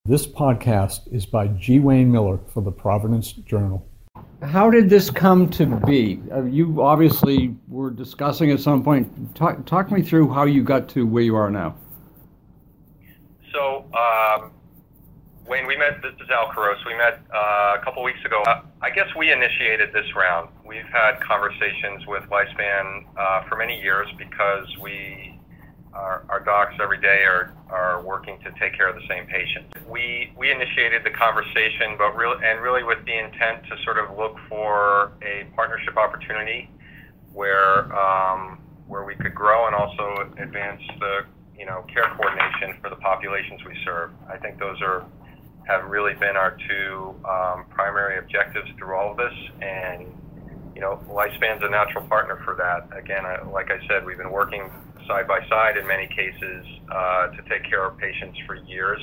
This podcast is by G. Wayne Miller for the Providence Journal. How did this come to be? You obviously were discussing at some point. Talk me through how you got to where you are now. So, Wayne, we met, this is Al Caros, we met a couple weeks ago. I guess we initiated this round. We've had conversations with Lifespan for many years because our docs every day are working to take care of the same patient. We initiated the conversation, but really with the intent to sort of look for a partnership opportunity where we could grow and also advance the care coordination for the populations we serve. I think those have really been our two primary objectives through all of this, and Lifespan's a natural partner for that. Again, like I said, we've been working side by side in many cases to take care of patients for years,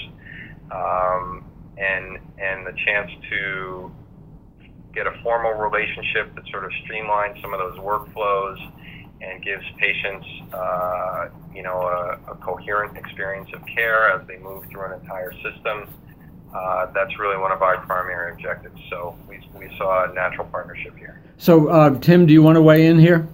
and the chance to get a formal relationship that sort of streamlines some of those workflows and gives patients a coherent experience of care as they move through an entire system. That's really one of our primary objectives. So we saw a natural partnership here. So Tim, do you want to weigh in here?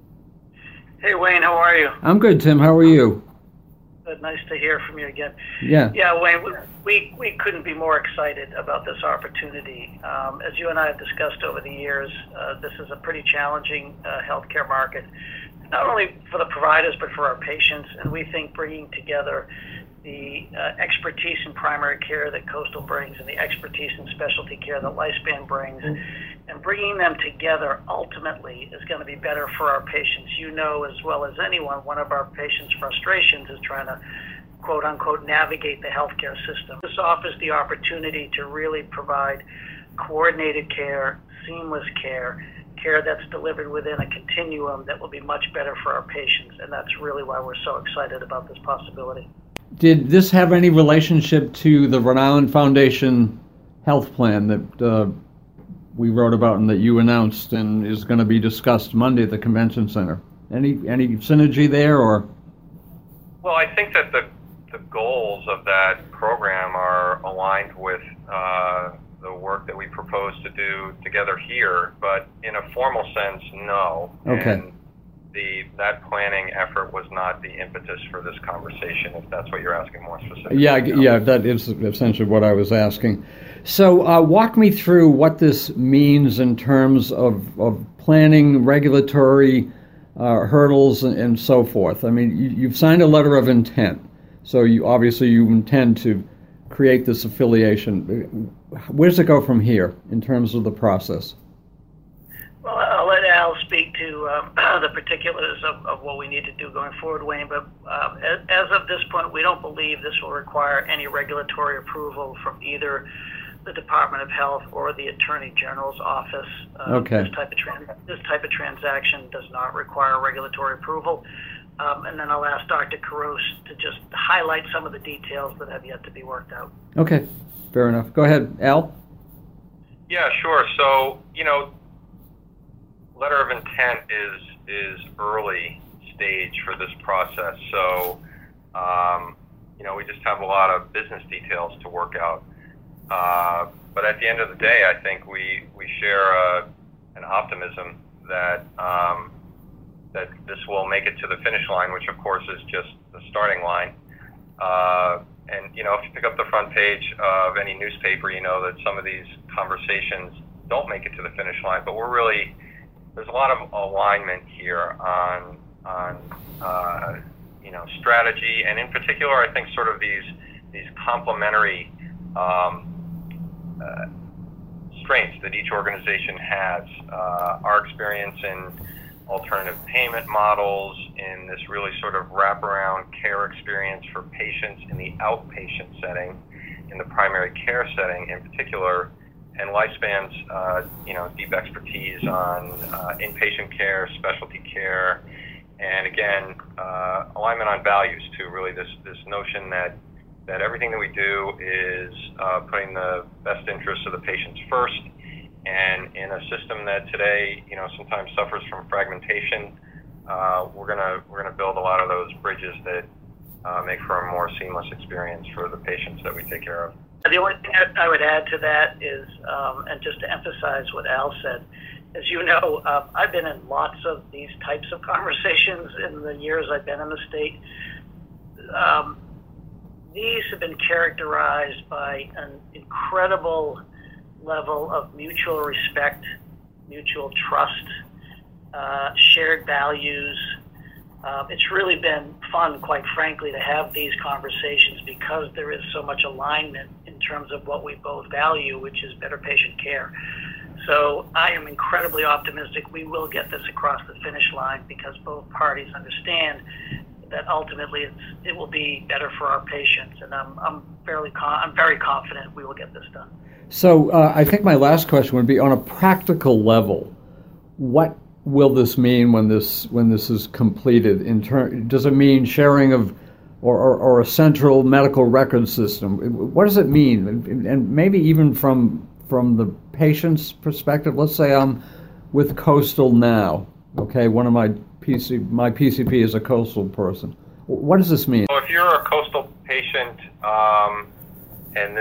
Hey Wayne, how are you? I'm good, Tim. How are you? Good. Nice to hear from you again. Yeah, Wayne, we couldn't be more excited about this opportunity. As you and I have discussed over the years, this is a pretty challenging healthcare market, not only for the providers but for our patients. And we think bringing together the expertise in primary care that Coastal brings and the expertise in specialty care that Lifespan brings, and bringing them together ultimately is going to be better for our patients. You know as well as anyone, one of our patients' frustrations is trying to quote unquote navigate the healthcare system. This offers the opportunity to really provide coordinated care, seamless care that's delivered within a continuum that will be much better for our patients, and that's really why we're so excited about this possibility. Did this have any relationship to the Rhode Island Foundation health plan that we wrote about and that you announced and is going to be discussed Monday at the convention center? Any synergy there, or? Well, I think that the goals of that program are aligned with the work that we propose to do together here, but in a formal sense, no. Okay. And that planning effort was not the impetus for this conversation, if that's what you're asking more specifically. Yeah, that is essentially what I was asking. So walk me through what this means in terms of planning, regulatory hurdles, and so forth. I mean, you've signed a letter of intent, so you intend to create this affiliation. Where does it go from here in terms of the process? Well, I'll let Al speak to the particulars of what we need to do going forward, Wayne, but as of this point, we don't believe this will require any regulatory approval from either the Department of Health or the Attorney General's office. Okay. This type of transaction does not require regulatory approval. And then I'll ask Dr. Caros to just highlight some of the details that have yet to be worked out. Okay, fair enough. Go ahead, Al. Yeah, sure. So, letter of intent is early stage for this process. So, we just have a lot of business details to work out. But at the end of the day, I think we share an optimism that that this will make it to the finish line, which of course is just the starting line. And if you pick up the front page of any newspaper, you know that some of these conversations don't make it to the finish line. But there's a lot of alignment here on strategy, and in particular, I think sort of these complementary strengths that each organization has. Our experience in alternative payment models, in this really sort of wraparound care experience for patients in the outpatient setting, in the primary care setting in particular, and Lifespan's deep expertise on inpatient care, specialty care, and again, alignment on values too. Really, this notion that everything that we do is putting the best interests of the patients first, and in a system that today, sometimes suffers from fragmentation, we're gonna build a lot of those bridges that make for a more seamless experience for the patients that we take care of. The only thing I would add to that is, and just to emphasize what Al said, as you know, I've been in lots of these types of conversations in the years I've been in the state. These have been characterized by an incredible level of mutual respect, mutual trust, shared values. It's really been fun, quite frankly, to have these conversations because there is so much alignment in terms of what we both value, which is better patient care. So I am incredibly optimistic we will get this across the finish line because both parties understand that ultimately it will be better for our patients, and I'm very confident we will get this done. So I think my last question would be, on a practical level, what will this mean when this is completed? Does it mean sharing of or a central medical record system? What does it mean? And maybe even from the patient's perspective, let's say I'm with Coastal now. Okay, one of my PCP is a Coastal person. What does this mean? So if you're a Coastal patient, and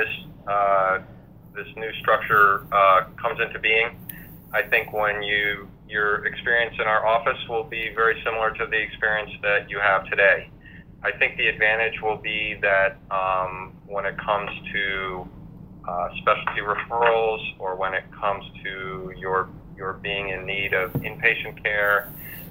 this new structure comes into being, I think when your experience in our office will be very similar to the experience that you have today. I think the advantage will be that when it comes to specialty referrals, or when it comes to your being in need of inpatient care,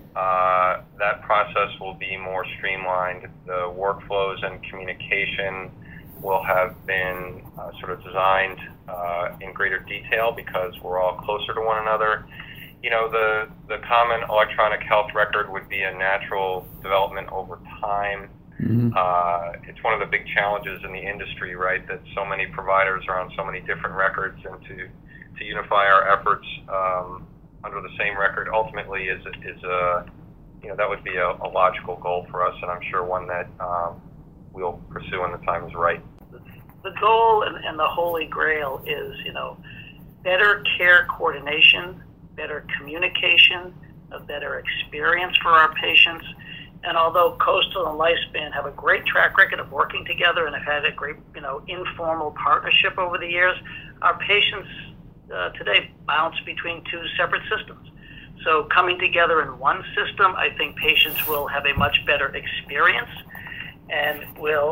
that process will be more streamlined. The workflows and communication will have been sort of designed in greater detail because we're all closer to one another. You know, the common electronic health record would be a natural development over time. Mm-hmm. It's one of the big challenges in the industry, right? That so many providers are on so many different records, and to unify our efforts under the same record ultimately is that would be a logical goal for us, and I'm sure one that we'll pursue when the time is right. The goal and the holy grail is, better care coordination, better communication, a better experience for our patients. And although Coastal and Lifespan have a great track record of working together and have had a great, informal partnership over the years, our patients today bounce between two separate systems. So coming together in one system, I think patients will have a much better experience and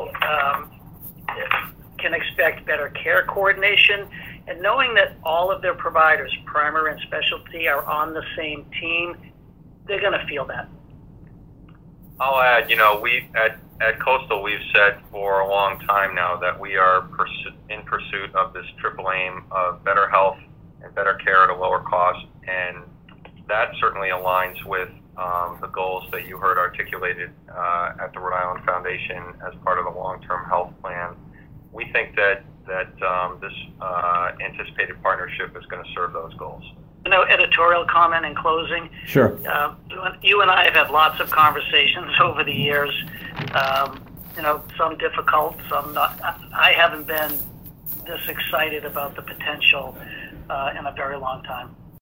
can expect better care coordination. And knowing that all of their providers, primary and specialty, are on the same team, they're going to feel that. I'll add, we at Coastal, we've said for a long time now that we are in pursuit of this triple aim of better health and better care at a lower cost, and that certainly aligns with the goals that you heard articulated at the Rhode Island Foundation as part of the long-term health plan. We think that this anticipated partnership is going to serve those goals. Editorial comment in closing. Sure. You and I have had lots of conversations over the years. Some difficult, some not. I haven't been this excited about the potential in a very long time.